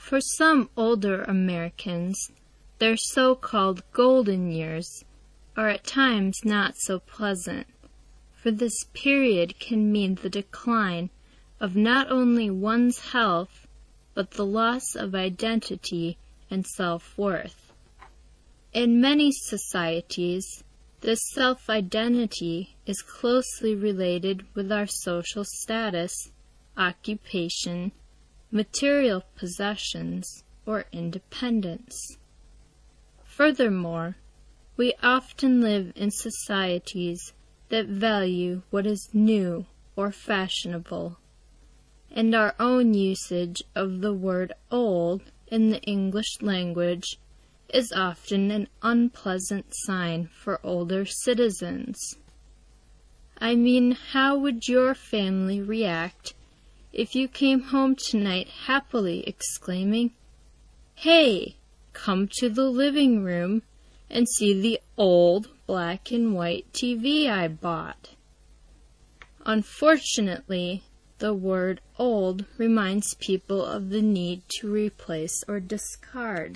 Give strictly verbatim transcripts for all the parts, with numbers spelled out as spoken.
For some older Americans, their so-called golden years are at times not so pleasant, for this period can mean the decline of not only one's health, but the loss of identity and self-worth. In many societies, this self-identity is closely related with our social status, occupation, material possessions, or independence. Furthermore, we often live in societies that value what is new or fashionable, and our own usage of the word old in the English language is often an unpleasant sign for older citizens. I mean, how would your family react if you came home tonight happily exclaiming, "Hey, come to the living room and see the old black and white T V I bought"? Unfortunately, the word old reminds people of the need to replace or discard.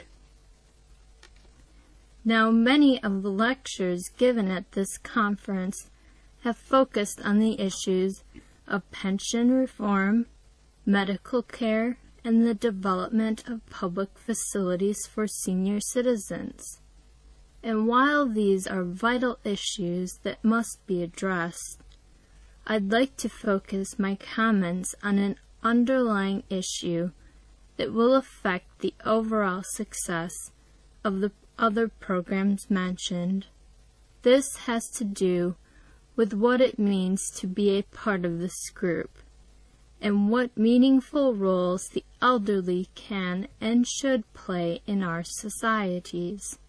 Now, many of the lectures given at this conference have focused on the issues of pension reform, medical care, and the development of public facilities for senior citizens. And while these are vital issues that must be addressed, I'd like to focus my comments on an underlying issue that will affect the overall success of the other programs mentioned. This has to do with what it means to be a part of this group, and what meaningful roles the elderly can and should play in our societies.